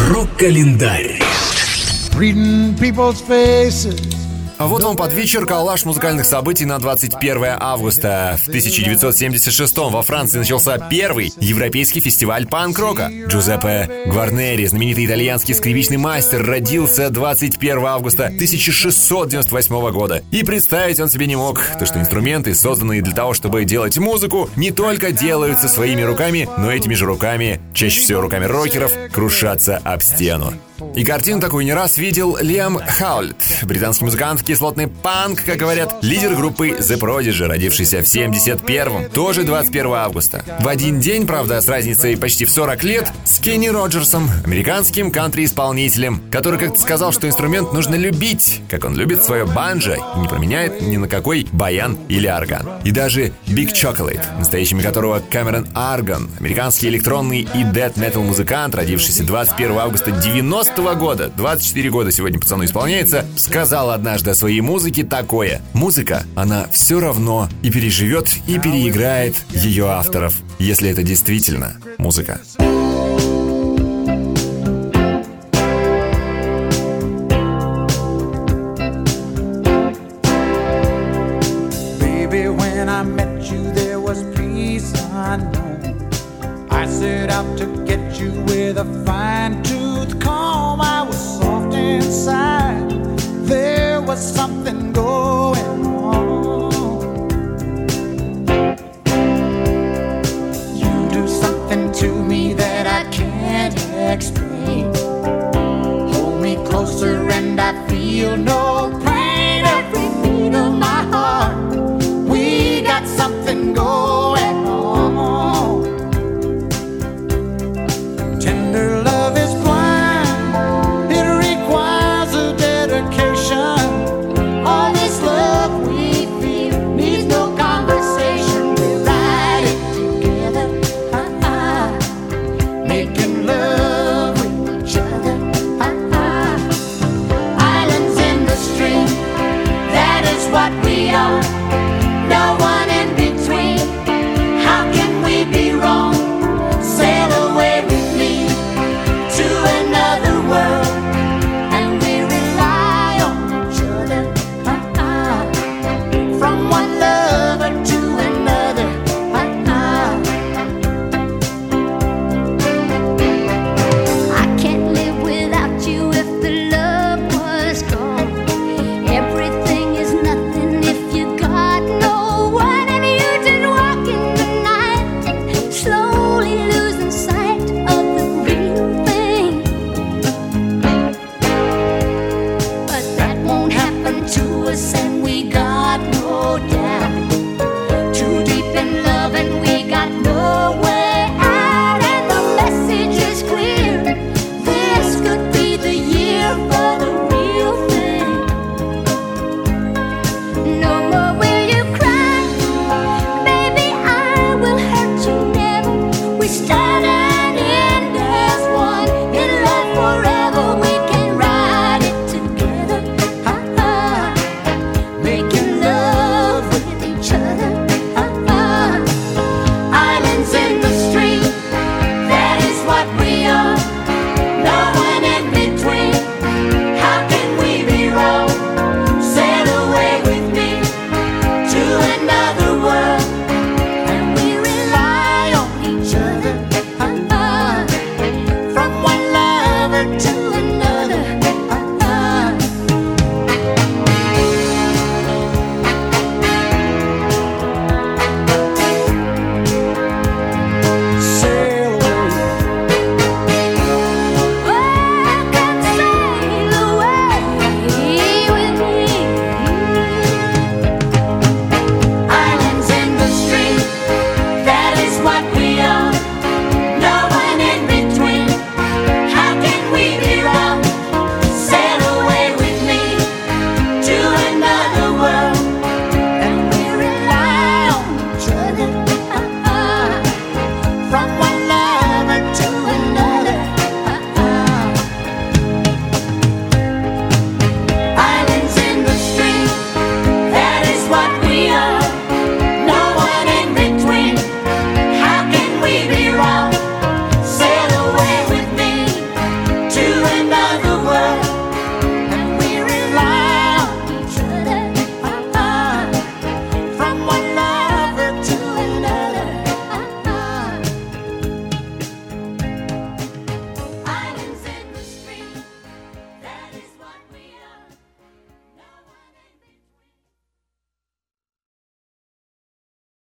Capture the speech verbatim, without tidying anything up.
Рок-календарь. Reading people's faces. А вот вам под вечер коллаж музыкальных событий на двадцать первое августа. В тысяча девятьсот семьдесят шестом во Франции начался первый европейский фестиваль панк-рока. Джузеппе Гварнери, знаменитый итальянский скрипичный мастер, родился двадцать первого августа тысяча шестьсот девяносто восьмого года. И представить он себе не мог, то что инструменты, созданные для того, чтобы делать музыку, не только делаются своими руками, но этими же руками, чаще всего руками рокеров, крушатся об стену. И картину такую не раз видел Лиам Хаулет, британский музыкант, кислотный панк, как говорят, лидер группы The Prodigy, родившийся в семьдесят первом, тоже двадцать первого августа. В один день, правда, с разницей почти в сорок лет, с Кенни Роджерсом, американским кантри-исполнителем, который как-то сказал, что инструмент нужно любить, как он любит свое банджо, и не променяет ни на какой баян или орган. И даже Big Chocolate, настоящими которого Кэмерон Арган, американский электронный и дэт-метал музыкант, родившийся двадцать первого августа девяностого года, двадцать четыре года сегодня пацану исполняется, сказал однажды о своей музыке такое: музыка, она все равно и переживет, и переиграет ее авторов, если это действительно музыка. I set out to get you with a fine-tooth comb. I was soft inside. There was something going on. You do something to me that I can't explain. Hold me closer and I feel no pain. Every beat of my heart, we got something going on.